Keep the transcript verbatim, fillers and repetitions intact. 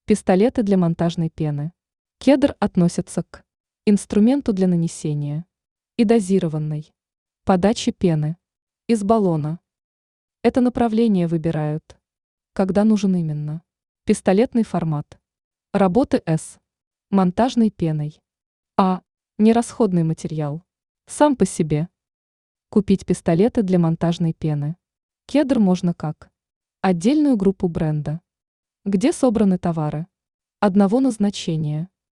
Пистолеты для монтажной пены. Кедр относится к инструменту для нанесения и дозированной подачи пены из баллона. Это направление выбирают, когда нужен именно пистолетный формат работы с монтажной пеной. А. Нерасходный материал. Сам по себе. Купить пистолеты для монтажной пены. Кедр можно как отдельную группу бренда, где собраны товары одного назначения,